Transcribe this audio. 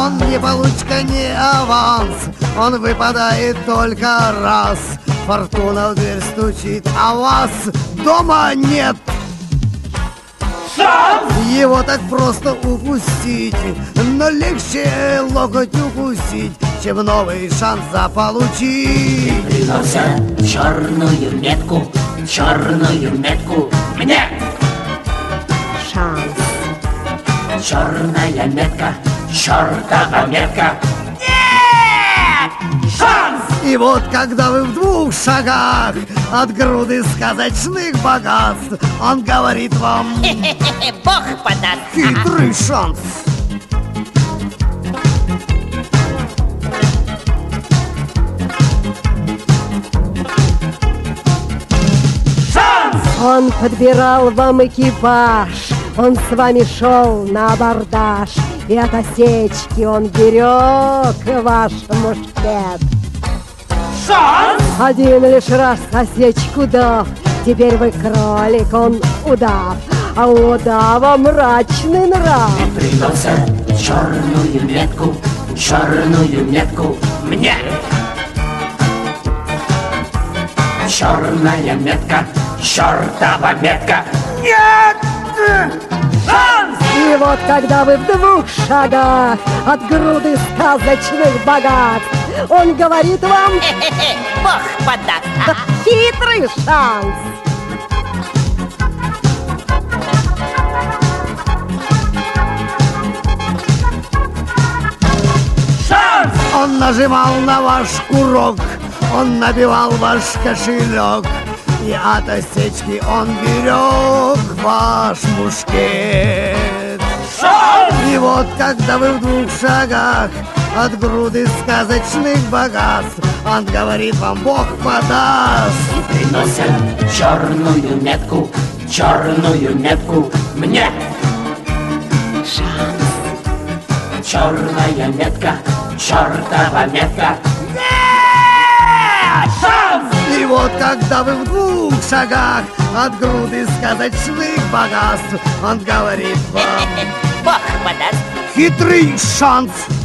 он не получка, не аванс, он выпадает только раз. Фортуна в дверь стучит, а вас дома нет. Шанс! Его так просто упустить, но легче локоть укусить, чем новый шанс заполучить. Приносят черную метку мне. Шанс. Черная метка, чертова метка. Нет! Шанс! И вот когда вы в 2 шагах от груды сказочных богатств, он говорит вам: Бог подаст. хитрый шанс. Шанс! Он подбирал вам экипаж, он с вами шел на абордаж, и от осечки он берег ваш мушкет. Шанс! Один лишь раз осечку дав, теперь вы кролик, он удав, а у удава мрачный нрав. Приносят черную метку мне. Черная метка, чертова метка. Нет! Шанс! И вот когда вы в 2 шагах от груды сказочных богатств, он говорит вам: Бог подаст. хитрый шанс. Шанс! Он нажимал на ваш курок, он набивал ваш кошелек, и от осечки он берег ваш мушкет. Шанс! И вот когда вы в 2 шагах от груды сказочных богатств, он говорит вам: Бог подаст. Приносят черную метку мне. Шанс. Черная метка, чертова метка. Нет! Шанс! И вот когда вы в 2 шагах от груды сказочных богатств, он говорит вам: Бог подаст. хитрый шанс.